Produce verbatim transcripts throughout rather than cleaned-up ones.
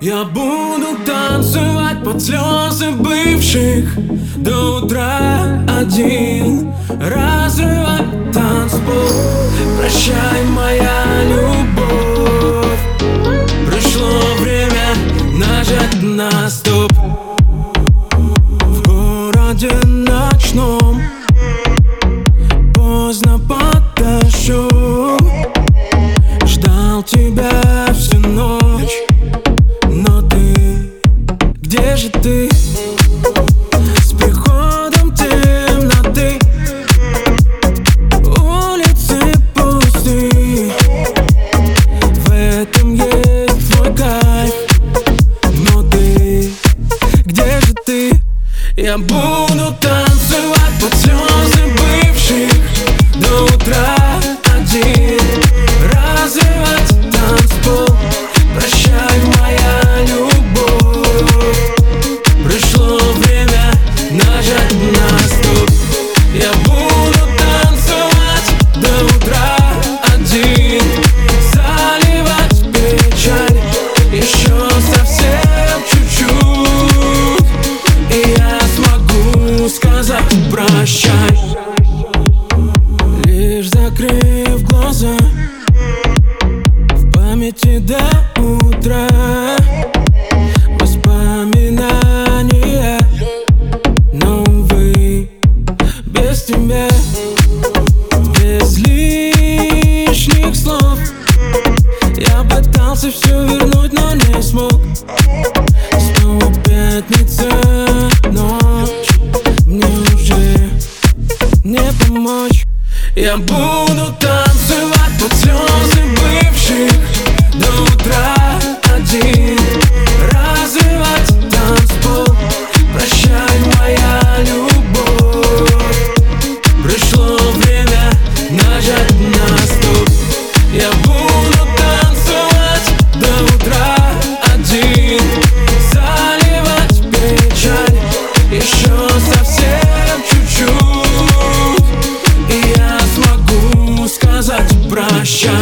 Я буду танцевать под слезы бывших до утра один, разрывать танцпол. Прощай, моя любовь, пришло время нажать на стоп. В городе ночном поздно подошел, ждал тебя всю ночь. Но ты, где же ты? С приходом темноты улицы пусты. В этом есть твой кайф. Но ты, где же ты? Я буду танцевать под слезы бывших до утра один, разрывать танцпол. Прощай, моя любовь, пришло время нажать на стоп. Я буду танцевать до утра один, заливать печаль еще совсем чуть-чуть, и я смогу сказать прощай. Лишь закрыв глаза, в памяти до утра воспоминания, но, увы, без тебя, без лишних слов. Я пытался все вернуть, но не смог. Снова пятница, ночь, мне уже не помочь. Я буду танцевать под слезы бывших до утра один, разрывать танцпол. Прощай, моя любовь, пришло время нажать на стоп. Я буду танцевать до утра один, заливать печаль еще совсем чуть-чуть, и я смогу сказать прощай.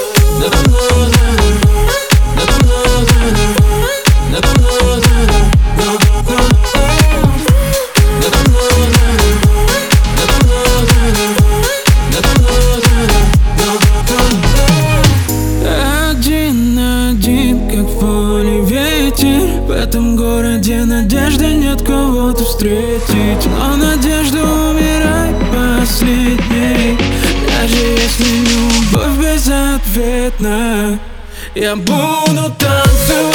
Один-один, как в поле ветер, в этом городе надежды нет кого-то встретить. Но надежда умирает последней, даже если любовь безответна. Я буду танцевать